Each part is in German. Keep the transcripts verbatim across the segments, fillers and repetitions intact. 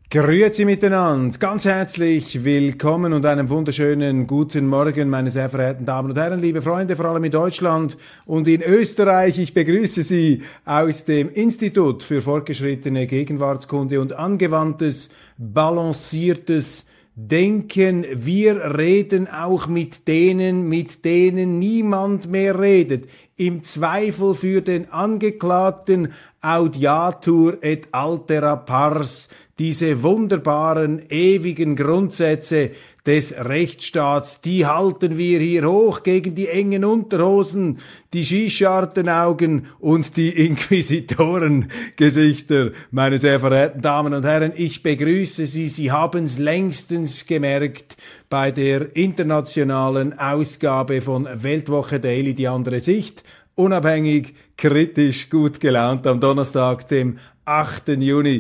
Grüezi miteinander, ganz herzlich willkommen und einen wunderschönen guten Morgen, meine sehr verehrten Damen und Herren, liebe Freunde, vor allem in Deutschland und in Österreich. Ich begrüße Sie aus dem Institut für fortgeschrittene Gegenwartskunde und angewandtes, balanciertes Denken. Wir reden auch mit denen, mit denen niemand mehr redet. Im Zweifel für den Angeklagten audiatur et altera pars. Diese wunderbaren, ewigen Grundsätze des Rechtsstaats, die halten wir hier hoch gegen die engen Unterhosen, die Schießschartenaugen und die Inquisitorengesichter. Meine sehr verehrten Damen und Herren, ich begrüße Sie. Sie haben es längstens gemerkt bei der internationalen Ausgabe von Weltwoche Daily, die andere Sicht. Unabhängig, kritisch, gut gelaunt am Donnerstag, dem achten Juni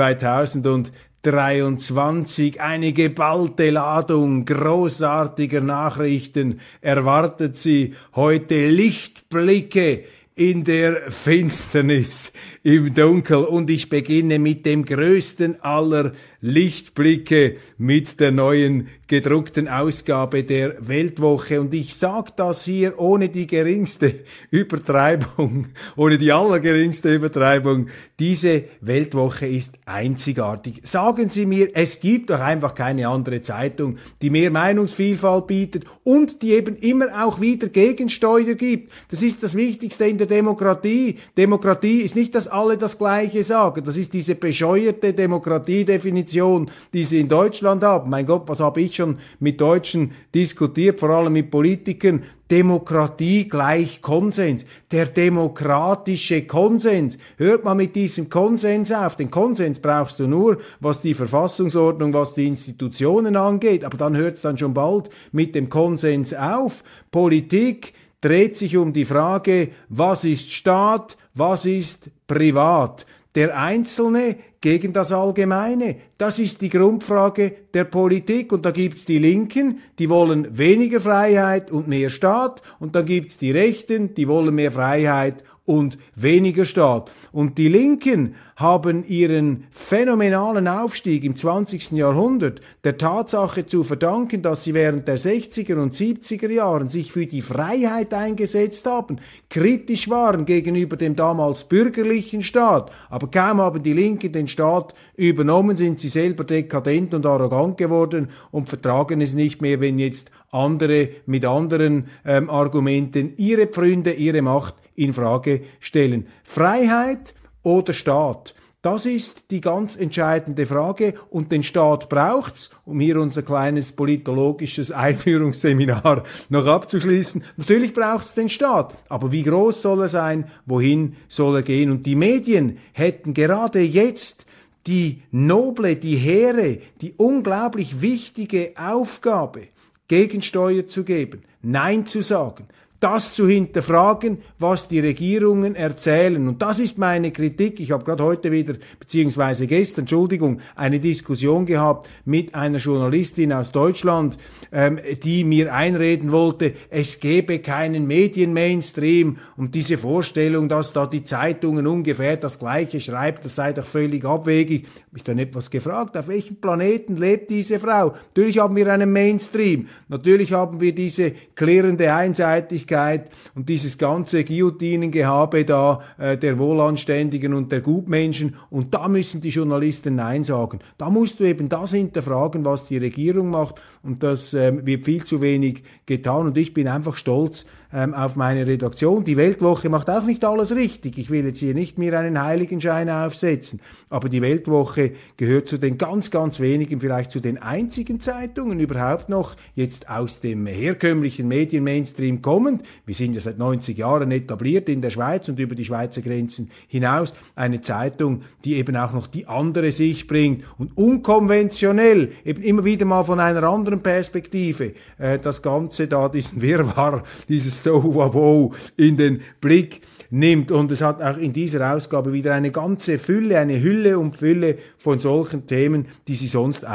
zweitausenddreiundzwanzig. Eine geballte Ladung großartiger Nachrichten erwartet Sie heute. Lichtblicke in der Finsternis, im Dunkel. Und ich beginne mit dem größten aller Lichtblicke, mit der neuen gedruckten Ausgabe der Weltwoche. Und ich sage das hier ohne die geringste Übertreibung, ohne die allergeringste Übertreibung. Diese Weltwoche ist einzigartig. Sagen Sie mir, es gibt doch einfach keine andere Zeitung, die mehr Meinungsvielfalt bietet und die eben immer auch wieder Gegensteuer gibt. Das ist das Wichtigste in der Demokratie. Demokratie ist nicht, dass alle das Gleiche sagen. Das ist diese bescheuerte Demokratiedefinition, die Sie in Deutschland haben. Mein Gott, was habe ich schon mit Deutschen diskutiert, vor allem mit Politikern. Demokratie gleich Konsens. Der demokratische Konsens. Hört mal mit diesem Konsens auf. Den Konsens brauchst du nur, was die Verfassungsordnung, was die Institutionen angeht. Aber dann hört es dann schon bald mit dem Konsens auf. Politik dreht sich um die Frage, was ist Staat, was ist privat. Der Einzelne gegen das Allgemeine. Das ist die Grundfrage der Politik. Und da gibt's die Linken, die wollen weniger Freiheit und mehr Staat. Und dann gibt's die Rechten, die wollen mehr Freiheit und weniger Staat. Und die Linken haben ihren phänomenalen Aufstieg im zwanzigsten Jahrhundert der Tatsache zu verdanken, dass sie während der sechziger und siebziger Jahren sich für die Freiheit eingesetzt haben, kritisch waren gegenüber dem damals bürgerlichen Staat. Aber kaum haben die Linken den Staat übernommen, sind sie selber dekadent und arrogant geworden und vertragen es nicht mehr, wenn jetzt andere mit anderen ähm, Argumenten ihre Pfründe, ihre Macht in Frage stellen. Freiheit oder Staat? Das ist die ganz entscheidende Frage und den Staat braucht's, um hier unser kleines politologisches Einführungsseminar noch abzuschließen. Natürlich braucht's den Staat, aber wie groß soll er sein? Wohin soll er gehen? Und die Medien hätten gerade jetzt die noble, die hehre, die unglaublich wichtige Aufgabe, Gegensteuer zu geben, Nein zu sagen, das zu hinterfragen, was die Regierungen erzählen. Und das ist meine Kritik. Ich habe gerade heute wieder, beziehungsweise gestern, Entschuldigung, eine Diskussion gehabt mit einer Journalistin aus Deutschland, ähm, die mir einreden wollte, es gebe keinen Medien-Mainstream und diese Vorstellung, dass da die Zeitungen ungefähr das Gleiche schreiben, das sei doch völlig abwegig. Habe ich dann etwas gefragt, auf welchem Planeten lebt diese Frau? Natürlich haben wir einen Mainstream. Natürlich haben wir diese klirrende Einseitigkeit und dieses ganze Guillotinengehabe da äh, der Wohlanständigen und der Gutmenschen, und da müssen die Journalisten Nein sagen. Da musst du eben das hinterfragen, was die Regierung macht, und das ähm, wird viel zu wenig getan, und ich bin einfach stolz ähm, auf meine Redaktion. Die Weltwoche macht auch nicht alles richtig. Ich will jetzt hier nicht mir einen Heiligenschein aufsetzen, aber die Weltwoche gehört zu den ganz, ganz wenigen, vielleicht zu den einzigen Zeitungen überhaupt noch jetzt aus dem herkömmlichen Medien-Mainstream kommend. Wir sind ja seit neunzig Jahren etabliert in der Schweiz und über die Schweizer Grenzen hinaus. Eine Zeitung, die eben auch noch die andere Sicht bringt und unkonventionell, eben immer wieder mal von einer anderen Perspektive, äh, das Ganze da, diesen Wirrwarr, dieses Tohuwabohu in den Blick nimmt. Und es hat auch in dieser Ausgabe wieder eine ganze Fülle, eine Hülle und Fülle von solchen Themen, die Sie sonst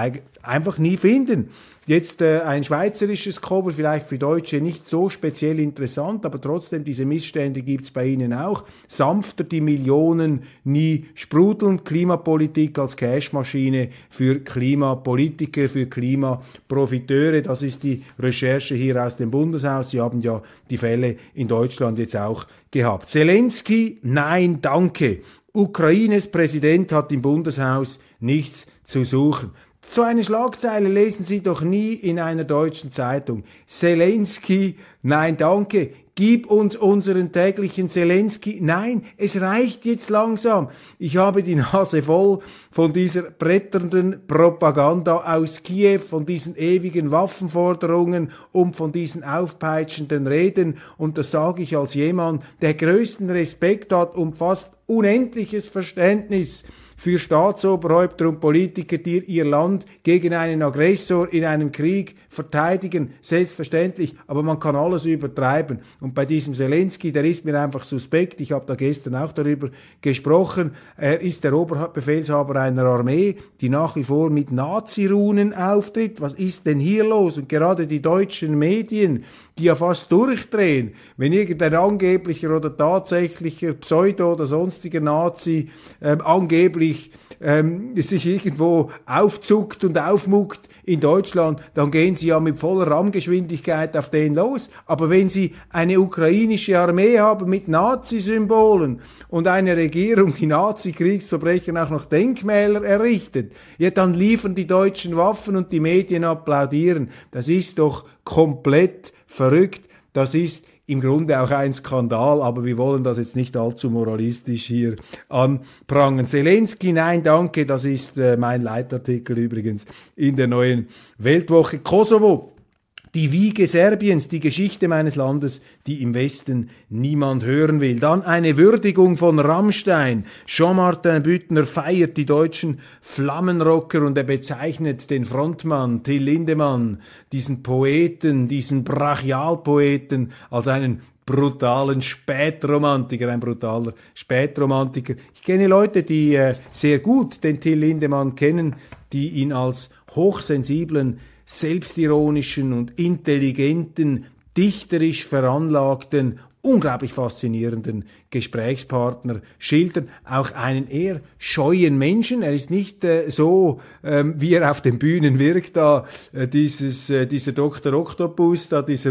einfach nie finden. Jetzt äh, ein schweizerisches Cover, vielleicht für Deutsche nicht so speziell interessant, aber trotzdem, diese Missstände gibt's bei Ihnen auch. Sanfter die Millionen nie sprudeln, Klimapolitik als Cashmaschine für Klimapolitiker, für Klimaprofiteure. Das ist die Recherche hier aus dem Bundeshaus. Sie haben ja die Fälle in Deutschland jetzt auch gehabt. Zelensky, nein, danke. Ukraines Präsident hat im Bundeshaus nichts zu suchen. So eine Schlagzeile lesen Sie doch nie in einer deutschen Zeitung. Zelensky, nein, danke. Gib uns unseren täglichen Zelensky. Nein, es reicht jetzt langsam. Ich habe die Nase voll von dieser bretternden Propaganda aus Kiew, von diesen ewigen Waffenforderungen und von diesen aufpeitschenden Reden. Und das sage ich als jemand, der größten Respekt hat und fast unendliches Verständnis für Staatsoberhäupter und Politiker, die ihr Land gegen einen Aggressor in einem Krieg verteidigen, selbstverständlich, aber man kann alles übertreiben. Und bei diesem Zelensky, der ist mir einfach suspekt, ich habe da gestern auch darüber gesprochen, er ist der Oberbefehlshaber einer Armee, die nach wie vor mit Nazi-Runen auftritt. Was ist denn hier los? Und gerade die deutschen Medien, die ja fast durchdrehen, wenn irgendein angeblicher oder tatsächlicher Pseudo- oder sonstiger Nazi ähm, angeblich ähm, sich irgendwo aufzuckt und aufmuckt in Deutschland, dann gehen sie ja mit voller Rammgeschwindigkeit auf den los. Aber wenn sie eine ukrainische Armee haben mit Nazi-Symbolen und eine Regierung, die Nazi-Kriegsverbrechen auch noch Denkmäler errichtet, ja, dann liefern die Deutschen Waffen und die Medien applaudieren. Das ist doch komplett verrückt. Das ist im Grunde auch ein Skandal, aber wir wollen das jetzt nicht allzu moralistisch hier anprangern. Zelensky, nein, danke, das ist äh, mein Leitartikel übrigens in der Neuen Weltwoche. Kosovo, die Wiege Serbiens, die Geschichte meines Landes, die im Westen niemand hören will. Dann eine Würdigung von Rammstein. Jean-Martin Büttner feiert die deutschen Flammenrocker und er bezeichnet den Frontmann Till Lindemann, diesen Poeten, diesen Brachialpoeten, als einen brutalen Spätromantiker, ein brutaler Spätromantiker. Ich kenne Leute, die äh, sehr gut den Till Lindemann kennen, die ihn als hochsensiblen, selbstironischen und intelligenten, dichterisch veranlagten, unglaublich faszinierenden Gesprächspartner schildern, auch einen eher scheuen Menschen. Er ist nicht äh, so, ähm, wie er auf den Bühnen wirkt, da äh, dieses, äh, dieser Doktor Octopus, da dieser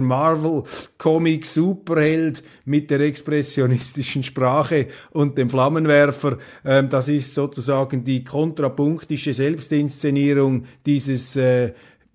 Marvel-Comic-Superheld mit der expressionistischen Sprache und dem Flammenwerfer. Ähm, das ist sozusagen die kontrapunktische Selbstinszenierung dieses äh,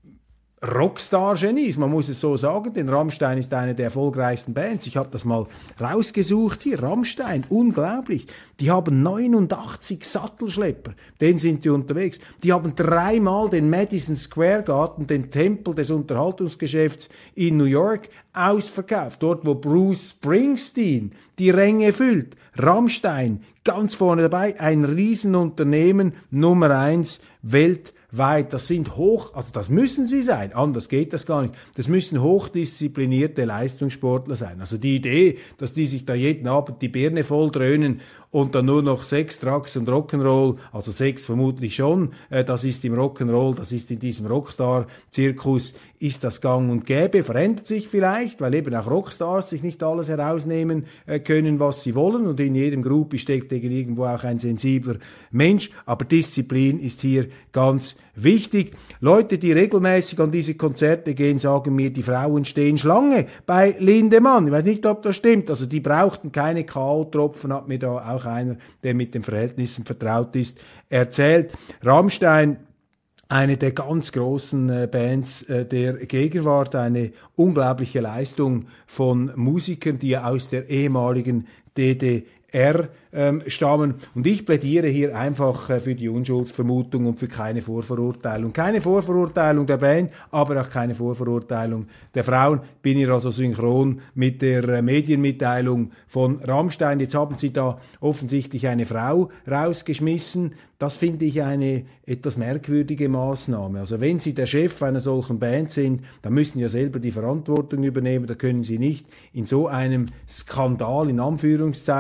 Rockstar-Genies, man muss es so sagen, denn Rammstein ist eine der erfolgreichsten Bands. Ich habe das mal rausgesucht hier. Rammstein, unglaublich. Die haben neunundachtzig Sattelschlepper, den sind die unterwegs. Die haben dreimal den Madison Square Garden, den Tempel des Unterhaltungsgeschäfts in New York, ausverkauft. Dort, wo Bruce Springsteen die Ränge füllt. Rammstein, ganz vorne dabei, ein Riesenunternehmen, Nummer eins weltweit. Weit, das sind hoch, also das müssen sie sein, anders geht das gar nicht. Das müssen hochdisziplinierte Leistungssportler sein. Also die Idee, dass die sich da jeden Abend die Birne voll dröhnen und dann nur noch Sex, Drugs und Rock'n'Roll, also Sex vermutlich schon, äh, das ist im Rock'n'Roll, das ist in diesem Rockstar-Zirkus, ist das gang und gäbe, verändert sich vielleicht, weil eben auch Rockstars sich nicht alles herausnehmen äh, können, was sie wollen und in jedem Gruppi steckt irgendwo auch ein sensibler Mensch, aber Disziplin ist hier ganz wichtig. Leute, die regelmäßig an diese Konzerte gehen, sagen mir, die Frauen stehen Schlange bei Lindemann. Ich weiß nicht, ob das stimmt. Also die brauchten keine K O-Tropfen, hat mir da auch einer, der mit den Verhältnissen vertraut ist, erzählt. Rammstein, eine der ganz großen äh, Bands äh, der Gegenwart, eine unglaubliche Leistung von Musikern, die aus der ehemaligen D D R ähm, stammen. Und ich plädiere hier einfach äh, für die Unschuldsvermutung und für keine Vorverurteilung. Keine Vorverurteilung der Band, aber auch keine Vorverurteilung der Frauen. Bin hier also synchron mit der äh, Medienmitteilung von Rammstein. Jetzt haben sie da offensichtlich eine Frau rausgeschmissen. Das finde ich eine etwas merkwürdige Maßnahme. Also wenn Sie der Chef einer solchen Band sind, dann müssen Sie ja selber die Verantwortung übernehmen. Da können Sie nicht in so einem Skandal, in Anführungszeichen, ich habe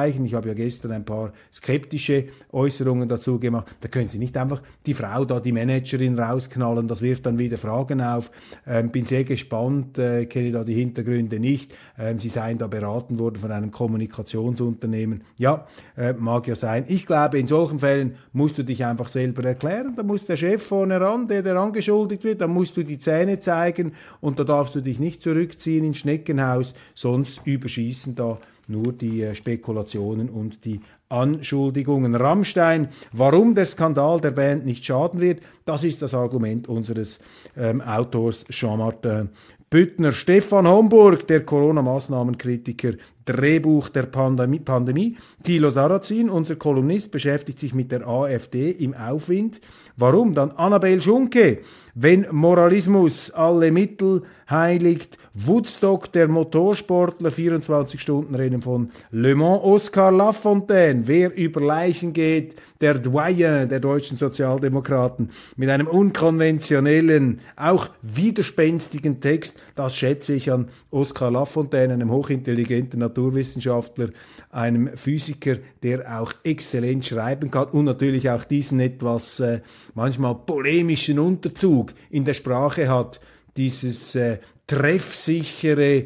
habe ja gestern ein paar skeptische Äußerungen dazu gemacht. Da können Sie nicht einfach die Frau da, die Managerin rausknallen, das wirft dann wieder Fragen auf. Ähm, bin sehr gespannt, äh, kenne da die Hintergründe nicht. Ähm, Sie seien da beraten worden von einem Kommunikationsunternehmen. Ja, äh, mag ja sein. Ich glaube, in solchen Fällen musst du dich einfach selber erklären. Da muss der Chef vorne ran, der, der angeschuldigt wird, da musst du die Zähne zeigen und da darfst du dich nicht zurückziehen ins Schneckenhaus, sonst überschießen da nur die äh, Spekulationen und die Anschuldigungen. Rammstein, warum der Skandal der Band nicht schaden wird, das ist das Argument unseres ähm, Autors Jean-Martin Büttner. Stefan Homburg, der Corona-Maßnahmenkritiker, Drehbuch der Pandemie, Pandemie. Thilo Sarrazin, unser Kolumnist, beschäftigt sich mit der AfD im Aufwind. Warum? Dann Annabel Schunke, wenn Moralismus alle Mittel heiligt. Woodstock, der Motorsportler, vierundzwanzig-Stunden-Rennen von Le Mans. Oscar Lafontaine, wer über Leichen geht, der Doyen der deutschen Sozialdemokraten, mit einem unkonventionellen, auch widerspenstigen Text. Das schätze ich an Oscar Lafontaine, einem hochintelligenten Naturwissenschaftler, einem Physiker, der auch exzellent schreiben kann und natürlich auch diesen etwas äh, manchmal polemischen Unterzug in der Sprache hat, dieses äh, treffsichere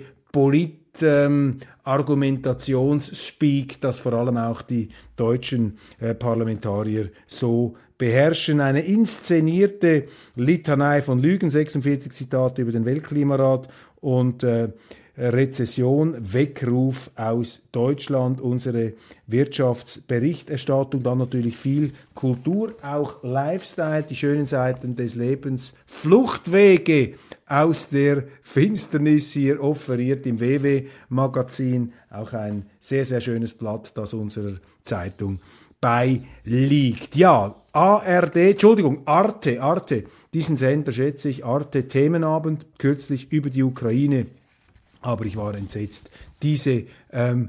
Polit-Argumentationsspeak, ähm, das vor allem auch die deutschen äh, Parlamentarier so beherrschen. Eine inszenierte Litanei von Lügen, sechsundvierzig Zitate über den Weltklimarat und äh, Rezession, Weckruf aus Deutschland, unsere Wirtschaftsberichterstattung, dann natürlich viel Kultur, auch Lifestyle, die schönen Seiten des Lebens, Fluchtwege aus der Finsternis hier offeriert im W W-Magazin, auch ein sehr, sehr schönes Blatt, das unserer Zeitung beiliegt. Ja, A R D, Entschuldigung, Arte, Arte, diesen Sender schätze ich, Arte Themenabend, kürzlich über die Ukraine. Aber ich war entsetzt. Diese ähm,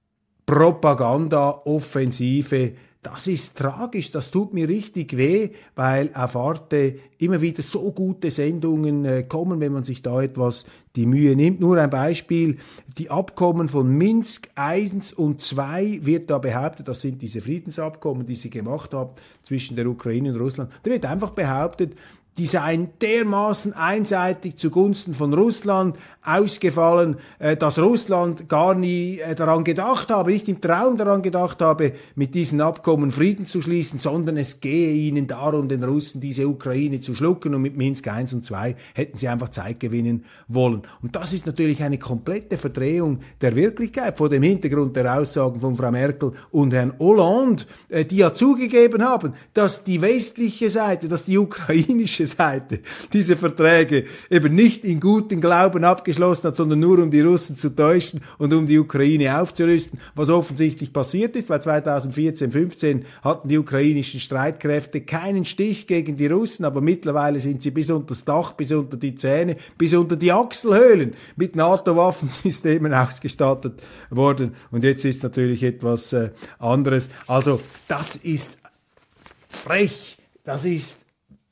Propaganda-Offensive, das ist tragisch, das tut mir richtig weh, weil auf Arte immer wieder so gute Sendungen äh, kommen, wenn man sich da etwas die Mühe nimmt. Nur ein Beispiel, die Abkommen von Minsk eins und zwei wird da behauptet, das sind diese Friedensabkommen, die sie gemacht haben zwischen der Ukraine und Russland. Da wird einfach behauptet, die seien dermaßen einseitig zugunsten von Russland ausgefallen, dass Russland gar nie daran gedacht habe, nicht im Traum daran gedacht habe, mit diesen Abkommen Frieden zu schließen, sondern es gehe ihnen darum, den Russen diese Ukraine zu schlucken, und mit Minsk eins und zwei hätten sie einfach Zeit gewinnen wollen. Und das ist natürlich eine komplette Verdrehung der Wirklichkeit vor dem Hintergrund der Aussagen von Frau Merkel und Herrn Hollande, die ja zugegeben haben, dass die westliche Seite, dass die ukrainische Seite diese Verträge eben nicht in guten Glauben abgeschlossen hat, sondern nur um die Russen zu täuschen und um die Ukraine aufzurüsten, was offensichtlich passiert ist, weil zweitausendvierzehn fünfzehn hatten die ukrainischen Streitkräfte keinen Stich gegen die Russen, aber mittlerweile sind sie bis unter das Dach, bis unter die Zähne, bis unter die Achselhöhlen mit NATO-Waffensystemen ausgestattet worden, und jetzt ist natürlich etwas äh, anderes. Also das ist frech, das ist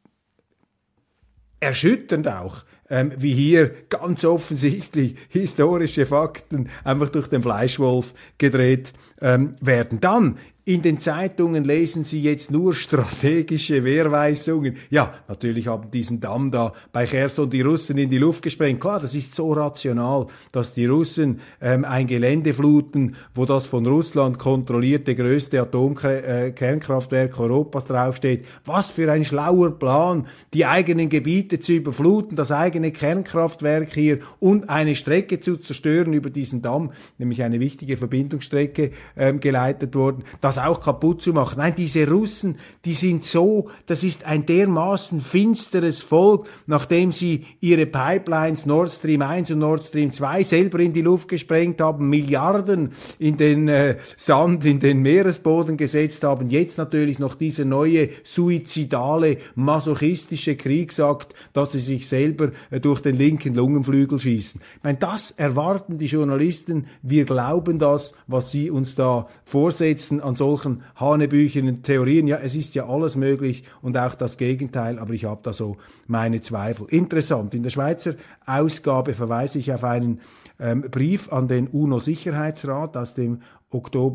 erschütternd auch, ähm, wie hier ganz offensichtlich historische Fakten einfach durch den Fleischwolf gedreht ähm, werden. Dann in den Zeitungen lesen Sie jetzt nur strategische Wehrweisungen. Ja, natürlich haben diesen Damm da bei Cherson die Russen in die Luft gesprengt. Klar, das ist so rational, dass die Russen ähm, ein Gelände fluten, wo das von Russland kontrollierte größte Atomkernkraftwerk Europas draufsteht. Was für ein schlauer Plan, die eigenen Gebiete zu überfluten, das eigene Kernkraftwerk hier und eine Strecke zu zerstören über diesen Damm, nämlich eine wichtige Verbindungsstrecke ähm, geleitet worden. Das auch kaputt zu machen. Nein, diese Russen, die sind so, das ist ein dermaßen finsteres Volk, nachdem sie ihre Pipelines Nord Stream eins und Nord Stream zwei selber in die Luft gesprengt haben, Milliarden in den äh, Sand, in den Meeresboden gesetzt haben, jetzt natürlich noch dieser neue suizidale, masochistische Kriegsakt, dass sie sich selber äh, durch den linken Lungenflügel schießen. Ich meine, das erwarten die Journalisten, wir glauben das, was sie uns da vorsetzen an solchen hanebüchenen Theorien. Ja, es ist ja alles möglich und auch das Gegenteil, aber ich habe da so meine Zweifel. Interessant, in der Schweizer Ausgabe verweise ich auf einen ähm, Brief an den UNO-Sicherheitsrat aus dem Oktober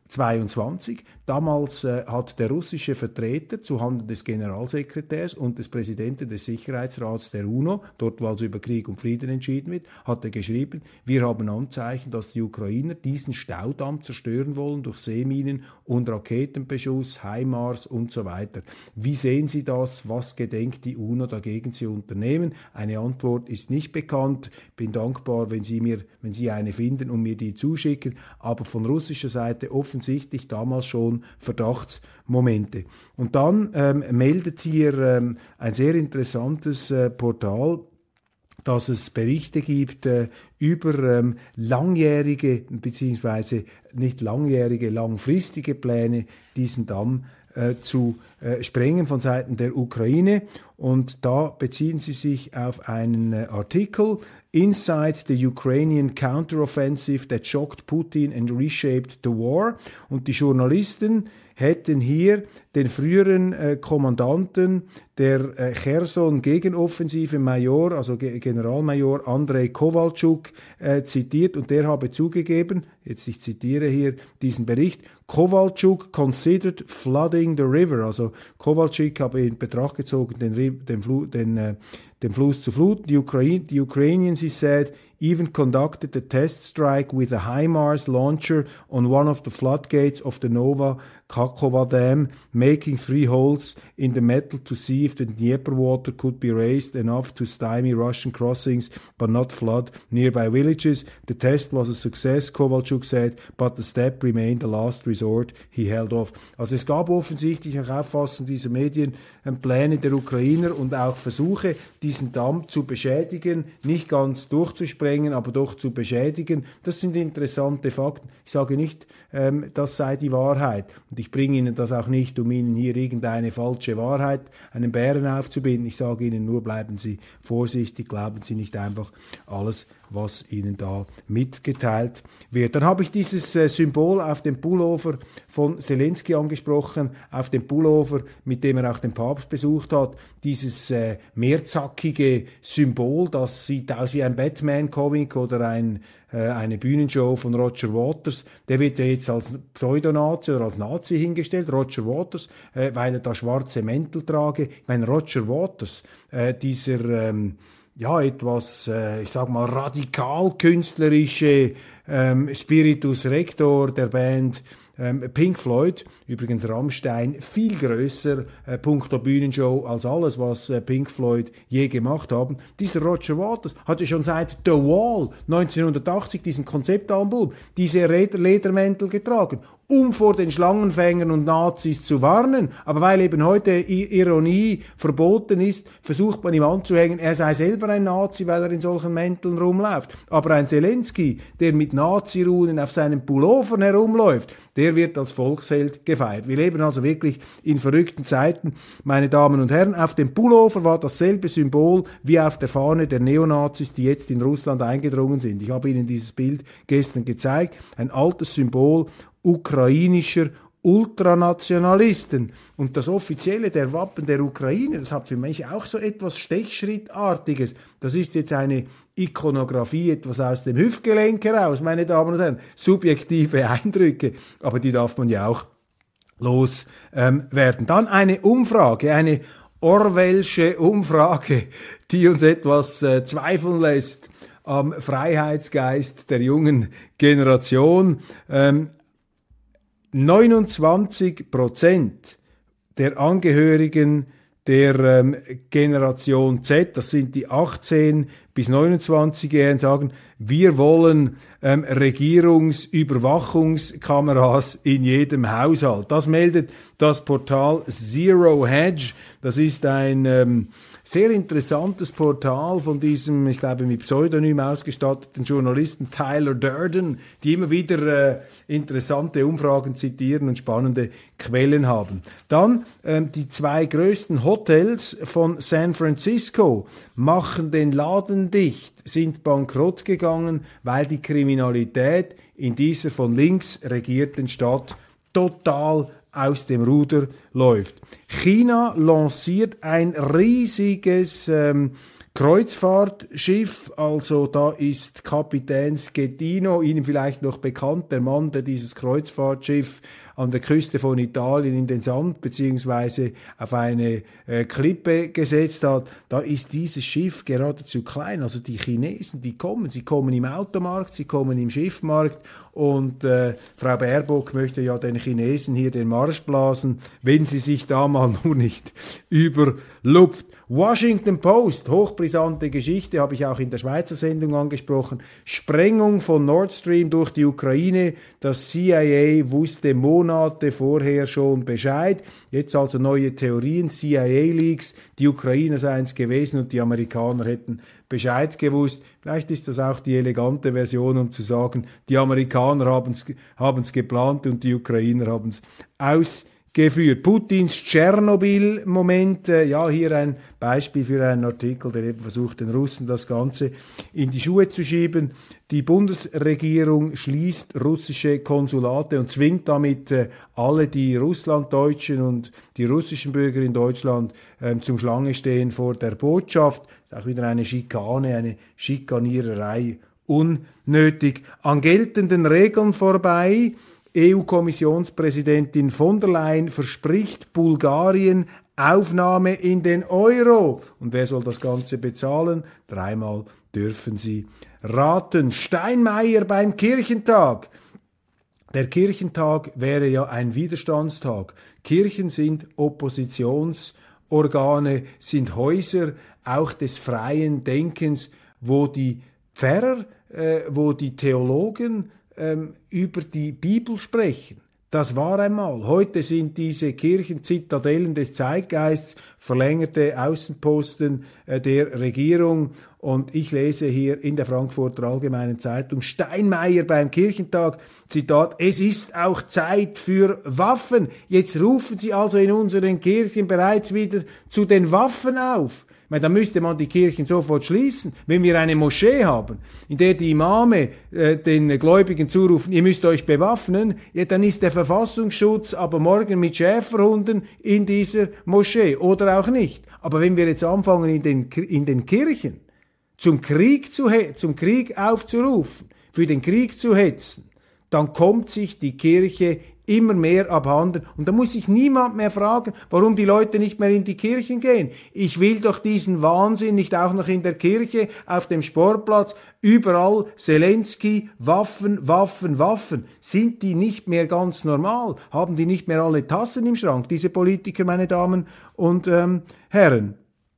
zweiundzwanzig. Damals äh, hat der russische Vertreter zuhanden des Generalsekretärs und des Präsidenten des Sicherheitsrats der UNO, dort wo also über Krieg und Frieden entschieden wird, hat er geschrieben, wir haben Anzeichen, dass die Ukrainer diesen Staudamm zerstören wollen durch Seeminen und Raketenbeschuss, HIMARS und so weiter. Wie sehen Sie das? Was gedenkt die UNO dagegen zu unternehmen? Eine Antwort ist nicht bekannt. Bin dankbar, wenn Sie mir, wenn Sie eine finden und mir die zuschicken. Aber von russischer Seite offensichtlich damals schon Verdachtsmomente. Und dann ähm, meldet hier ähm, ein sehr interessantes äh, Portal, dass es Berichte gibt äh, über ähm, langjährige, beziehungsweise nicht langjährige, langfristige Pläne, diesen Damm äh, zu äh, sprengen von Seiten der Ukraine. Und da beziehen sie sich auf einen äh, Artikel, Inside the Ukrainian Counteroffensive that shocked Putin and reshaped the war. Und die Journalisten hätten hier den früheren äh, Kommandanten der äh, Cherson-Gegenoffensive Major, also Ge- Generalmajor Andrei Kowalczuk, äh, zitiert, und der habe zugegeben, jetzt ich zitiere hier diesen Bericht, Kowalczuk considered flooding the river, also Kowalczuk habe in Betracht gezogen, den, den, Flu, den, äh, den Fluss zu fluten. The, Ukra- the Ukrainians, he said, even conducted a test strike with a HIMARS launcher on one of the floodgates of the Nova Kakhovka Dam, making three holes in the metal to see if the Dnieper water could be raised enough to stymie Russian crossings but not flood nearby villages. The test was a success, Kowalczuk said, but the step remained the last resort. He held off. Also es gab offensichtlich nach Auffassung dieser Medien Pläne der Ukrainer und auch Versuche, diesen Damm zu beschädigen, nicht ganz durchzusprengen, aber doch zu beschädigen. Das sind interessante Fakten. Ich sage nicht, ähm, das sei die Wahrheit. Und ich bringe Ihnen das auch nicht, um Ihnen hier irgendeine falsche Wahrheit, einen Bären aufzubinden. Ich sage Ihnen nur, bleiben Sie vorsichtig, glauben Sie nicht einfach alles, was Ihnen da mitgeteilt wird. Dann habe ich dieses äh, Symbol auf dem Pullover von Zelensky angesprochen, auf dem Pullover, mit dem er auch den Papst besucht hat. Dieses äh, mehrzackige Symbol, das sieht aus wie ein Batman-Comic oder ein, äh, eine Bühnenshow von Roger Waters. Der wird ja jetzt als Pseudonazi oder als Nazi hingestellt, Roger Waters, äh, weil er da schwarze Mäntel trage. Ich meine, Roger Waters, äh, dieser ähm, ja, etwas, äh, ich sag mal, radikal-künstlerische ähm, Spiritus Rector der Band ähm, Pink Floyd, übrigens Rammstein, viel grösser äh, puncto Bühnenshow als alles, was äh, Pink Floyd je gemacht haben. Dieser Roger Waters hatte schon seit The Wall neunzehnhundertachtzig, diesen Konzeptalbum, diese Ledermäntel getragen, um vor den Schlangenfängern und Nazis zu warnen. Aber weil eben heute Ironie verboten ist, versucht man ihm anzuhängen, er sei selber ein Nazi, weil er in solchen Mänteln rumläuft. Aber ein Zelensky, der mit Nazi-Runen auf seinen Pullovern herumläuft, der wird als Volksheld gefeiert. Wir leben also wirklich in verrückten Zeiten, meine Damen und Herren. Auf dem Pullover war dasselbe Symbol wie auf der Fahne der Neonazis, die jetzt in Russland eingedrungen sind. Ich habe Ihnen dieses Bild gestern gezeigt. Ein altes Symbol ukrainischer Ultranationalisten. Und das Offizielle der Wappen der Ukraine, das hat für mich auch so etwas Stechschrittartiges. Das ist jetzt eine Ikonografie, etwas aus dem Hüftgelenk heraus, meine Damen und Herren. Subjektive Eindrücke, aber die darf man ja auch loswerden. Ähm, Dann eine Umfrage, eine Orwellsche Umfrage, die uns etwas äh, zweifeln lässt am Freiheitsgeist der jungen Generation. Ähm, neunundzwanzig Prozent der Angehörigen der ähm, Generation Z, das sind die achtzehn bis neunundzwanzigjährigen, sagen, wir wollen ähm, Regierungsüberwachungskameras in jedem Haushalt. Das meldet das Portal Zero Hedge. Das ist ein ähm, sehr interessantes Portal von diesem, ich glaube, mit Pseudonym ausgestatteten Journalisten Tyler Durden, die immer wieder äh, interessante Umfragen zitieren und spannende Quellen haben. Dann ähm, die zwei größten Hotels von San Francisco machen den Laden dicht, sind bankrott gegangen, weil die Kriminalität in dieser von links regierten Stadt total aus dem Ruder läuft. China lanciert ein riesiges ähm, Kreuzfahrtschiff, also da ist Kapitän Schettino, Ihnen vielleicht noch bekannt, der Mann, der dieses Kreuzfahrtschiff an der Küste von Italien in den Sand beziehungsweise auf eine äh, Klippe gesetzt hat. Da ist dieses Schiff geradezu klein. Also die Chinesen, die kommen, sie kommen im Automarkt, sie kommen im Schiffmarkt und äh, Frau Baerbock möchte ja den Chinesen hier den Marsch blasen, wenn sie sich da mal nur nicht überlupft. Washington Post, hochbrisante Geschichte, habe ich auch in der Schweizer Sendung angesprochen. Sprengung von Nord Stream durch die Ukraine. Das C I A wusste Monate vorher schon Bescheid. Jetzt also neue Theorien, C I A-Leaks. Die Ukrainer seien es gewesen und die Amerikaner hätten Bescheid gewusst. Vielleicht ist das auch die elegante Version, um zu sagen, die Amerikaner haben es haben es geplant und die Ukrainer haben es ausgeführt. Geführt. Putins Tschernobyl-Moment, äh, ja, hier ein Beispiel für einen Artikel, der eben versucht, den Russen das Ganze in die Schuhe zu schieben. Die Bundesregierung schließt russische Konsulate und zwingt damit äh, alle die Russlanddeutschen und die russischen Bürger in Deutschland äh, zum Schlange stehen vor der Botschaft. Das ist auch wieder eine Schikane, eine Schikaniererei, unnötig. An geltenden Regeln vorbei. E U-Kommissionspräsidentin von der Leyen verspricht Bulgarien Aufnahme in den Euro. Und wer soll das Ganze bezahlen? Dreimal dürfen Sie raten. Steinmeier beim Kirchentag. Der Kirchentag wäre ja ein Widerstandstag. Kirchen sind Oppositionsorgane, sind Häuser auch des freien Denkens, wo die Pfarrer, äh, wo die Theologen über die Bibel sprechen. Das war einmal. Heute sind diese Kirchen Zitadellen des Zeitgeists, verlängerte Außenposten äh, der Regierung. Und ich lese hier in der Frankfurter Allgemeinen Zeitung Steinmeier beim Kirchentag, Zitat, es ist auch Zeit für Waffen. Jetzt rufen Sie also in unseren Kirchen bereits wieder zu den Waffen auf. Ich meine, da müsste man die Kirchen sofort schließen. Wenn wir eine Moschee haben, in der die Imame äh, den Gläubigen zurufen, ihr müsst euch bewaffnen, ja, dann ist der Verfassungsschutz aber morgen mit Schäferhunden in dieser Moschee oder auch nicht. Aber wenn wir jetzt anfangen, in den, in den Kirchen zum Krieg, zu, zum Krieg aufzurufen, für den Krieg zu hetzen, dann kommt sich die Kirche immer mehr abhanden. Und da muss sich niemand mehr fragen, warum die Leute nicht mehr in die Kirchen gehen. Ich will doch diesen Wahnsinn nicht auch noch in der Kirche, auf dem Sportplatz, überall Zelensky, Waffen, Waffen, Waffen. Sind die nicht mehr ganz normal? Haben die nicht mehr alle Tassen im Schrank, diese Politiker, meine Damen und ähm, Herren?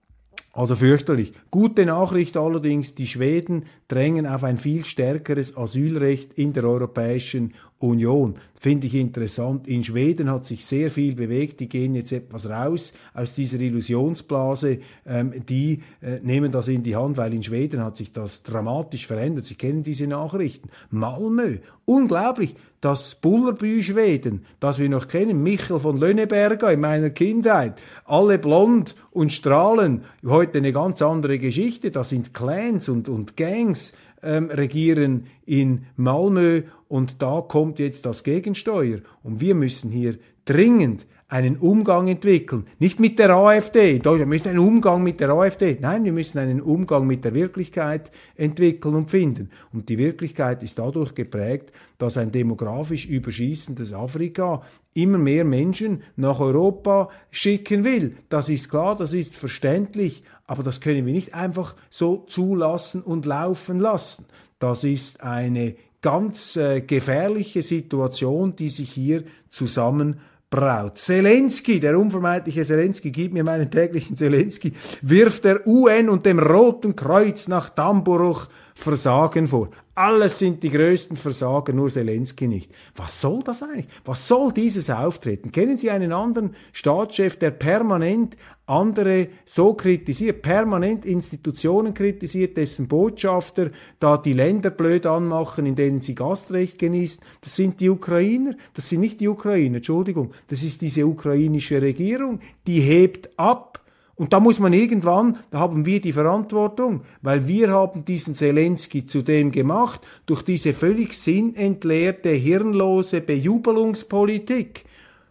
Also fürchterlich. Gute Nachricht allerdings, die Schweden drängen auf ein viel stärkeres Asylrecht in der Europäischen Union. Finde ich interessant. In Schweden hat sich sehr viel bewegt. Die gehen jetzt etwas raus aus dieser Illusionsblase. Ähm, die äh, nehmen das in die Hand, weil in Schweden hat sich das dramatisch verändert. Sie kennen diese Nachrichten. Malmö, unglaublich. Das Bullerbü-Schweden, das wir noch kennen, Michel von Lönneberger in meiner Kindheit, alle blond und strahlen, heute eine ganz andere Geschichte, da sind Clans und, und Gangs ähm, regieren in Malmö und da kommt jetzt das Gegensteuer und wir müssen hier dringend einen Umgang entwickeln. Nicht mit der AfD. In Deutschland müssen wir einen Umgang mit der AfD. Nein, wir müssen einen Umgang mit der Wirklichkeit entwickeln und finden. Und die Wirklichkeit ist dadurch geprägt, dass ein demografisch überschießendes Afrika immer mehr Menschen nach Europa schicken will. Das ist klar, das ist verständlich, aber das können wir nicht einfach so zulassen und laufen lassen. Das ist eine ganz äh, gefährliche Situation, die sich hier zusammen braut. Zelensky, der unvermeidliche Zelensky, gib mir meinen täglichen Zelensky, wirft der U N und dem Roten Kreuz nach Dammbruch Versagen vor. Alles sind die größten Versager, nur Zelensky nicht. Was soll das eigentlich? Was soll dieses Auftreten? Kennen Sie einen anderen Staatschef, der permanent andere so kritisiert, permanent Institutionen kritisiert, dessen Botschafter da die Länder blöd anmachen, in denen sie Gastrecht genießen? Das sind die Ukrainer, das sind nicht die Ukrainer, Entschuldigung, das ist diese ukrainische Regierung, die hebt ab. Und da muss man irgendwann, da haben wir die Verantwortung, weil wir haben diesen Zelensky zu dem gemacht, durch diese völlig sinnentleerte, hirnlose Bejubelungspolitik.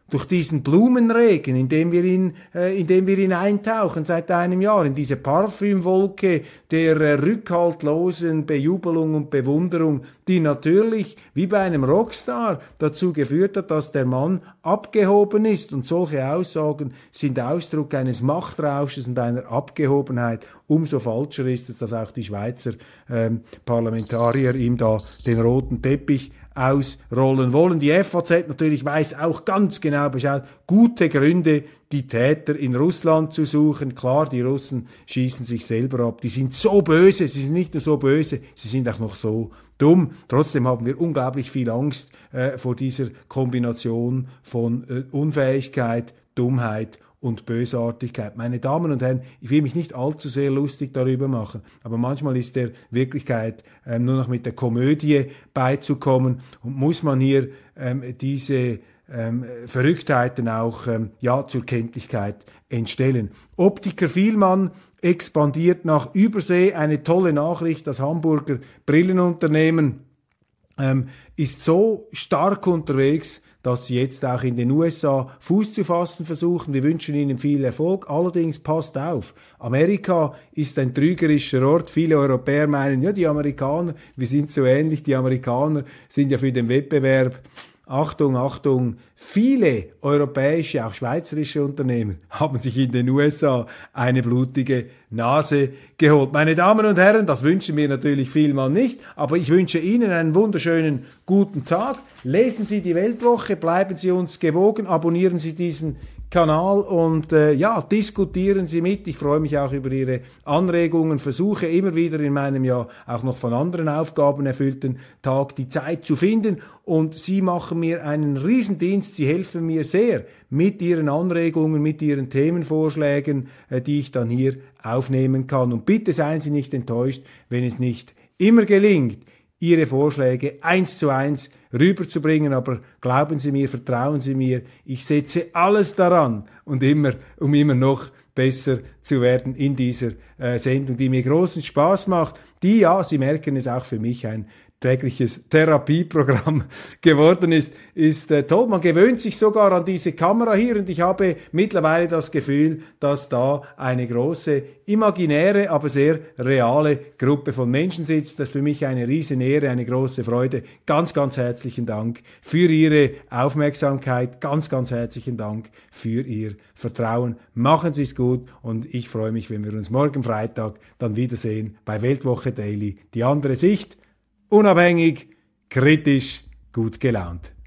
durch diesen Blumenregen, in dem wir ihn, äh, in dem wir ihn eintauchen seit einem Jahr, in diese Parfümwolke der äh, rückhaltlosen Bejubelung und Bewunderung, die natürlich, wie bei einem Rockstar, dazu geführt hat, dass der Mann abgehoben ist. Und solche Aussagen sind Ausdruck eines Machtrausches und einer Abgehobenheit. Umso falscher ist es, dass auch die Schweizer ähm, Parlamentarier ihm da den roten Teppich ausrollen wollen. Die F A Z natürlich weiß auch ganz genau Bescheid, gute Gründe, die Täter in Russland zu suchen. Klar, die Russen schießen sich selber ab. Die sind so böse, sie sind nicht nur so böse, sie sind auch noch so dumm. Trotzdem haben wir unglaublich viel Angst äh, vor dieser Kombination von äh, Unfähigkeit, Dummheit und Bösartigkeit. Meine Damen und Herren, ich will mich nicht allzu sehr lustig darüber machen, aber manchmal ist der Wirklichkeit ähm, nur noch mit der Komödie beizukommen und muss man hier ähm, diese ähm, Verrücktheiten auch ähm, ja zur Kenntlichkeit entstellen. Optiker Fielmann expandiert nach Übersee, eine tolle Nachricht. Das Hamburger Brillenunternehmen ähm, ist so stark unterwegs, dass sie jetzt auch in den U S A Fuß zu fassen versuchen. Wir wünschen ihnen viel Erfolg. Allerdings passt auf, Amerika ist ein trügerischer Ort. Viele Europäer meinen, ja, die Amerikaner, wir sind so ähnlich, die Amerikaner sind ja für den Wettbewerb. Achtung, Achtung, viele europäische, auch schweizerische Unternehmer haben sich in den U S A eine blutige Nase geholt. Meine Damen und Herren, das wünschen wir natürlich vielmal nicht, aber ich wünsche Ihnen einen wunderschönen guten Tag. Lesen Sie die Weltwoche, bleiben Sie uns gewogen, abonnieren Sie diesen Kanal und äh, ja, diskutieren Sie mit. Ich freue mich auch über Ihre Anregungen, versuche immer wieder in meinem ja auch noch von anderen Aufgaben erfüllten Tag die Zeit zu finden und Sie machen mir einen Riesendienst, Sie helfen mir sehr mit Ihren Anregungen, mit Ihren Themenvorschlägen, äh, die ich dann hier aufnehmen kann. Und bitte seien Sie nicht enttäuscht, wenn es nicht immer gelingt, Ihre Vorschläge eins zu eins rüberzubringen, aber glauben Sie mir, vertrauen Sie mir, ich setze alles daran und immer, um immer noch besser zu werden in dieser äh, Sendung, die mir großen Spaß macht, die, ja, Sie merken es, auch für mich ein tägliches Therapieprogramm geworden ist, ist äh, toll. Man gewöhnt sich sogar an diese Kamera hier und ich habe mittlerweile das Gefühl, dass da eine große, imaginäre, aber sehr reale Gruppe von Menschen sitzt. Das ist für mich eine riesen Ehre, eine große Freude. Ganz, ganz herzlichen Dank für Ihre Aufmerksamkeit. Ganz, ganz herzlichen Dank für Ihr Vertrauen. Machen Sie es gut und ich freue mich, wenn wir uns morgen Freitag dann wiedersehen bei Weltwoche Daily. Die andere Sicht. Unabhängig, kritisch, gut gelaunt.